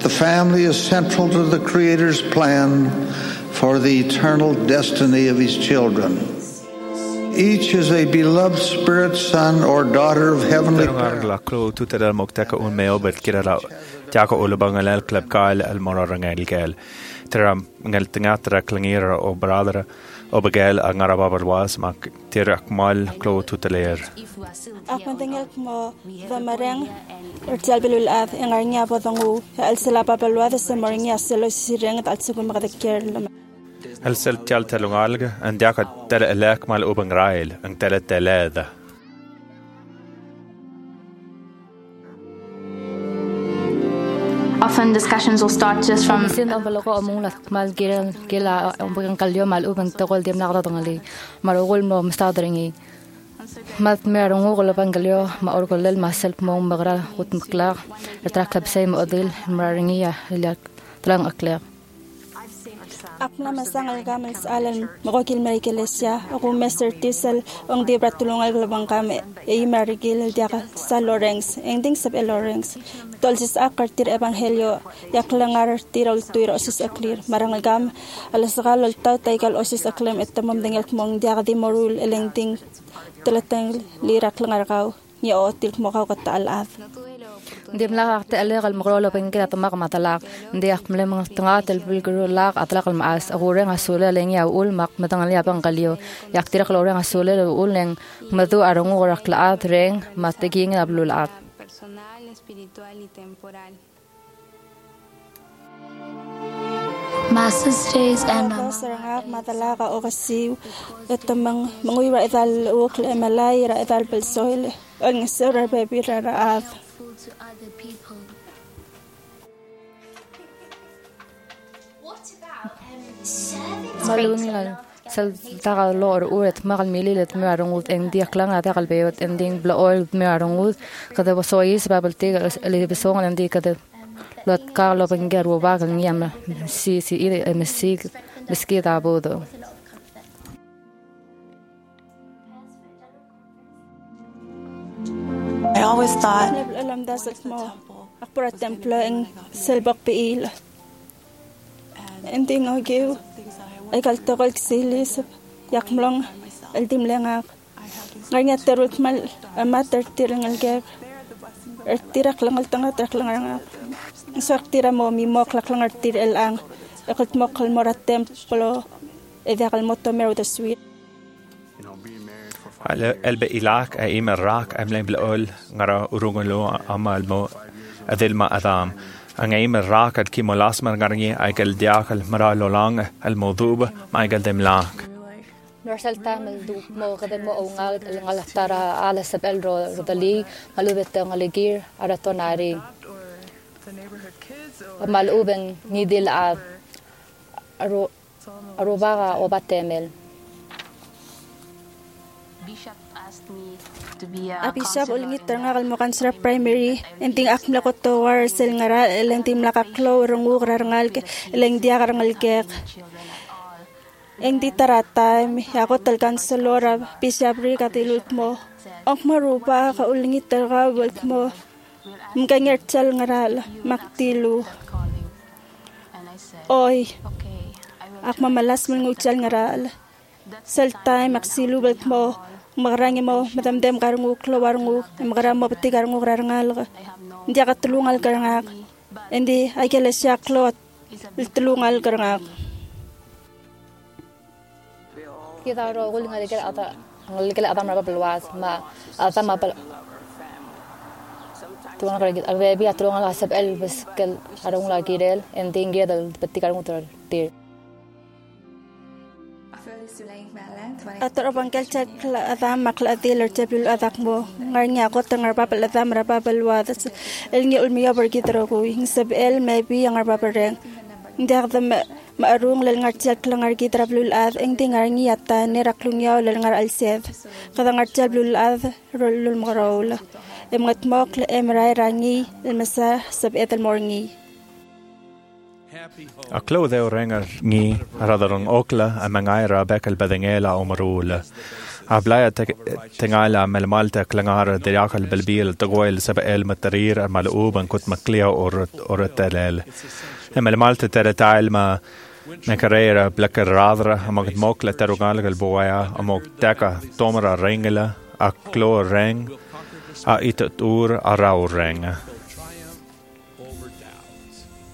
the family is central to the Creator's plan for the eternal destiny of His children. Each is a beloved spirit son or daughter of heavenly parents. Obegal ang arababalwas mak tirak mal klo tuteleer. Ako tinggal mo damarang ertial belul af engarnya potongu al sela papalwa de semornya selo sireng at sugu magadaker lama. Al sel tial telungalga and diaka tel elek mal ubang rail ang tel teleda. Often discussions will start just from sin avalo among la mal gila umbang kalyo mal ubang tokol dim nakata tangali marugol no mstadringi mat merong ugol pangalyo ma orgolel masel mong magra ut makla etrak labsay mo odil maringiya ilak tlang akla Akna masangal gamel salan magokil marikelesia ako Mr. Tisel ang di bratulungal glabang kami e marigil diaka sa Lawrence ending sab Lawrence tolsis akartir ebanghelyo yaklangar tirol tuiro osis aklir marangal gam alasgal taw taykal osis aklem etamam dengel mong diaka di morul elengting telateng lirak langar kaw ni otil mo kaw kataalaf Dim la ta aleg al magrolo pengkira tamak matalak ndi akmle mga tangat el bilgro lak atlak al maas agureng asula leng ya ul mak matangal ya pangkalio yak tira kloreng asula ul leng madu arongu gorak laat reng mateging ablulat personal, espiritual y temporal. Master's days and sarangak matalaka o kasi etamang manguyra idal ukle malay ra idal belsoil ang sura baby ra to other people. What about serving? malungal sal tagal lor uret magal mililet mearungut en diaklang ata kalbeyot ending blaor mearungut kada bosoyis babeltig le besong endi kada lot karlo pengeru bagal yam si ire mesig beskita bodo I always thought alam dasal mo akpura templo ang selbak piil ending agiw ay kaltokol ksilis yakmlong aldim lengak nganya terut mal amater tirang algeb tirak lang altanga tirak lang sak tira mo mi moklak lang tir elang akot mokal morat templo edakal motomero the sweet Elbe ilak ay imerak amlem blol ngara urungolo amal mo adilma adam ang imerak at kimolasmar ngarngi ay gal diakal maralo lang al modub may gal demlak Norsal tamel du mo kada mo ngal ngalatara ala sab elro rodali malubet ngaligir aratonari malubeng nidil a arubaga obatemel Bishop asked me to be a Bishop ulingit terngal mo kansra primary ending akmla ko towar sel ngara eleng tim lakaklo rungu rangal eleng dia karangal kek endi tarata mi ako talkan solora Bishop ri katilut mo ang marupa ka ulingit tergal mo mkanger chal ngaral maktilu oy akma malas mengucal ngaral sel time maksilu belt mo magarangi mo madamdem karungu klowarungu magaram mo pati karungu karangal hindi ka tulungal karangak hindi ay kala siya klot tulungal karangak kita ro gul ngalikal ata mapalwas ma ata mapal tuang karagit alvebi atulungal asab el bes kel arung lagi del ending dia dal pati karungu tir Ator bangkel chat adam makla dealer chapul adak mo ngarnya ko tangar papal adam rapapalwa tas elngi ulmiya bergitro ko sab el maybe yang rapapareng ndak da marung lel ngar chat langar gitrapul ad engding ngarngi ata ne raklungya lel ngar alsev kada ngar chapul ad rolul marol emgat mok emrai rangi elmasa sab etel morngi A clódeo rengar ní radar an okla a mangaira bekel bedengela o marula. Ablaya tengala melmalta klangara diakal belbil tagwil sab el matarir maluban kut maklia or telel. Melmalta teretail ma carriera blacker radra amog mokla terugal boya amog deka tomara ringela a clor ring a itatur a rau ring.